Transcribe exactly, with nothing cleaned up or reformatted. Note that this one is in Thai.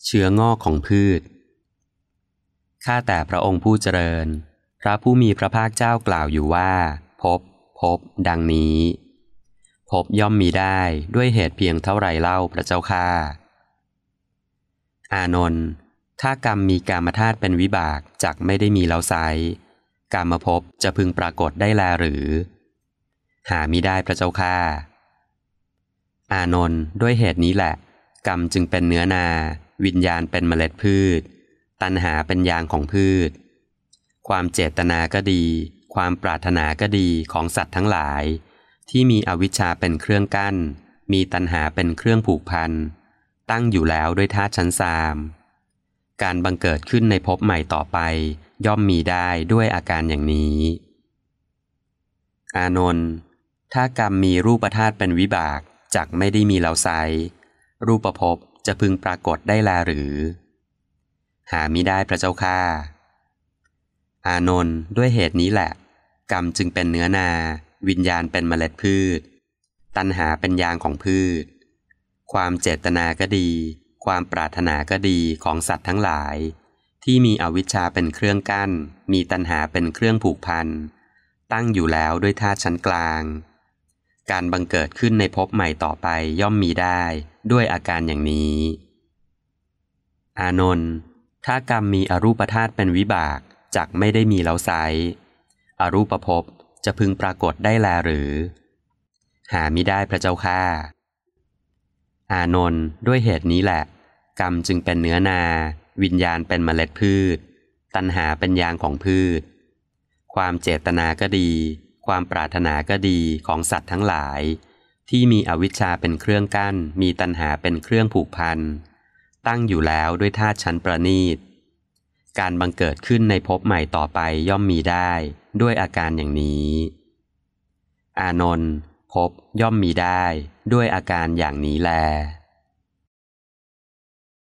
เชื้องอกของพืชข้าแต่พระองค์ผู้เจริญพระผู้มีพระภาคเจ้ากล่าวอยู่ว่าภพภพดังนี้ภพย่อมมีได้ด้วยเหตุเพียงเท่าไรเล่าพระเจ้าข้าอานนท์ถ้ากรรมมีกามธาตุเป็นวิบากจักไม่ได้มีแล้วไซร้กามภพจะพึงปรากฏได้แลหรือหามิได้พระเจ้าข้าอานนท์ด้วยเหตุนี้แหละกรรมจึงเป็นเนื้อนาวิญญาณเป็นเมล็ดพืชตัณหาเป็นยางของพืชความเจตนาก็ดีความปรารถนาก็ดีของสัตว์ทั้งหลายที่มีอวิชชาเป็นเครื่องกั้นมีตัณหาเป็นเครื่องผูกพันตั้งอยู่แล้วด้วยธาตุชั้นสามการบังเกิดขึ้นในภพใหม่ต่อไปย่อมมีได้ด้วยอาการอย่างนี้อานนท์ถ้ากรรมมีรูปธาตุเป็นวิบากจักไม่ได้มีแล้วไซร้รูปภพจะพึงปรากฏได้แลหรือหามิได้พระเจ้าข้าอานนท์ด้วยเหตุนี้แหละกรรมจึงเป็นเนื้อนาวิญญาณเป็นเมล็ดพืชตัณหาเป็นยางของพืชความเจตนาก็ดีความปรารถนาก็ดีของสัตว์ทั้งหลายที่มีอวิชชาเป็นเครื่องกั้นมีตัณหาเป็นเครื่องผูกพันตั้งอยู่แล้วด้วยธาตุชั้นกลางการบังเกิดขึ้นในภพใหม่ต่อไปย่อมมีได้ด้วยอาการอย่างนี้อานนท์ถ้ากรรมมีอรูปธาตุเป็นวิบากจักไม่ได้มีแล้วไซร้อรูปภพจะพึงปรากฏได้แลหรือหามิได้พระเจ้าข้าอานนท์ด้วยเหตุนี้แหละกรรมจึงเป็นเนื้อนาวิญญาณเป็นเมล็ดพืชตัณหาเป็นยางของพืชความเจตนาก็ดีความปรารถนาก็ดีของสัตว์ทั้งหลายที่มีอวิชชาเป็นเครื่องกั้นมีตัณหาเป็นเครื่องผูกพันตั้งอยู่แล้วด้วยธาตุชั้นประณีตการบังเกิดขึ้นในภพใหม่ต่อไปย่อมมีได้ด้วยอาการอย่างนี้อานนท์ภพย่อมมีได้ด้วยอาการอย่างนี้แล